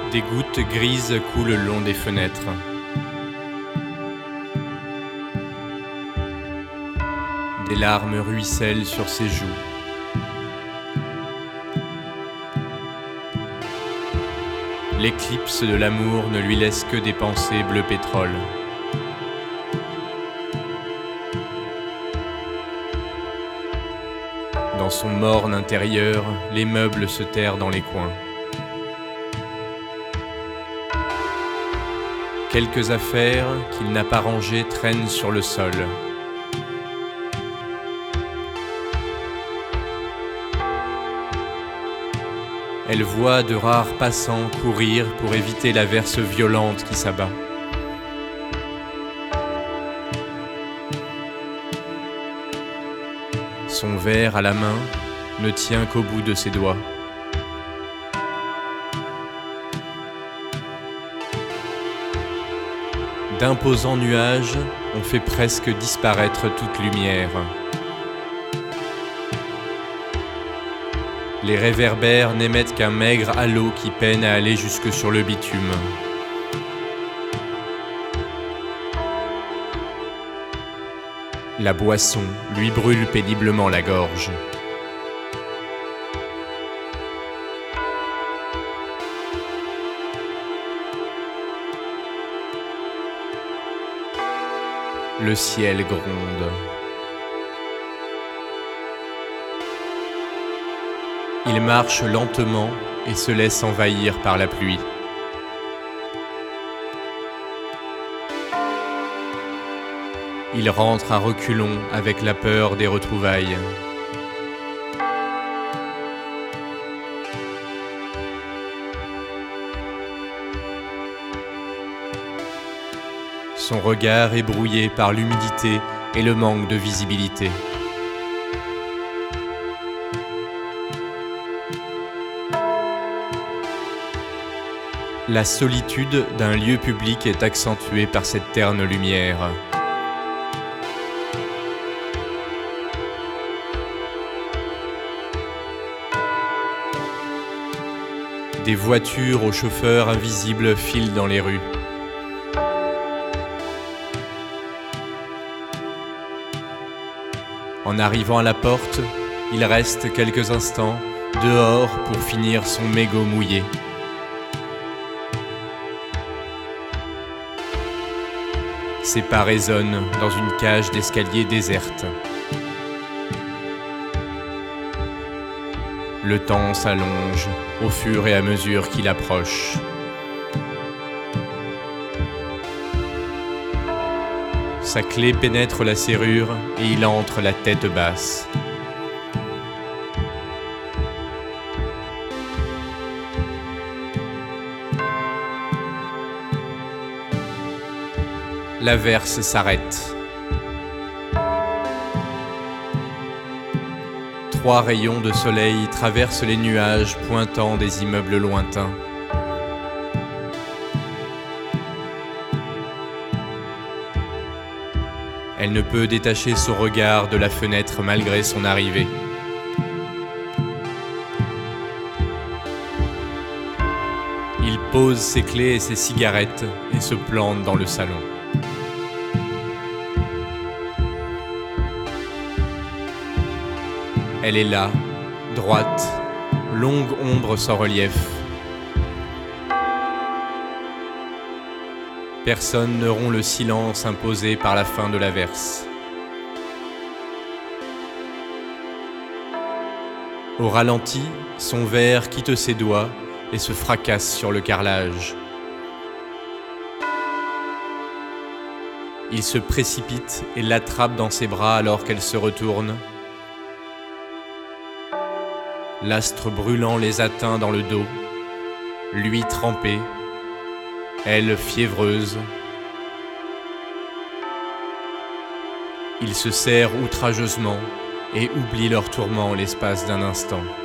Des gouttes grises coulent le long des fenêtres. Des larmes ruissellent sur ses joues. L'éclipse de l'amour ne lui laisse que des pensées bleu pétrole. Dans son morne intérieur, les meubles se terrent dans les coins. Quelques affaires qu'il n'a pas rangées traînent sur le sol. Elle voit de rares passants courir pour éviter l'averse violente qui s'abat. Son verre à la main ne tient qu'au bout de ses doigts. D'imposants nuages ont fait presque disparaître toute lumière. Les réverbères n'émettent qu'un maigre halo qui peine à aller jusque sur le bitume. La boisson lui brûle péniblement la gorge. Le ciel gronde. Il marche lentement et se laisse envahir par la pluie. Il rentre à reculons avec la peur des retrouvailles. Son regard est brouillé par l'humidité et le manque de visibilité. La solitude d'un lieu public est accentuée par cette terne lumière. Des voitures aux chauffeurs invisibles filent dans les rues. En arrivant à la porte, il reste quelques instants dehors pour finir son mégot mouillé. Ses pas résonnent dans une cage d'escalier déserte. Le temps s'allonge au fur et à mesure qu'il approche. Sa clé pénètre la serrure et il entre la tête basse. L'averse s'arrête. 3 rayons de soleil traversent les nuages pointant des immeubles lointains. Elle ne peut détacher son regard de la fenêtre malgré son arrivée. Il pose ses clés et ses cigarettes et se plante dans le salon. Elle est là, droite, longue ombre sans relief. Personne ne rompt le silence imposé par la fin de l'averse. Au ralenti, son verre quitte ses doigts et se fracasse sur le carrelage. Il se précipite et l'attrape dans ses bras alors qu'elle se retourne. L'astre brûlant les atteint dans le dos, lui trempé, elle fiévreuse. Ils se serrent outrageusement et oublient leur tourment l'espace d'un instant.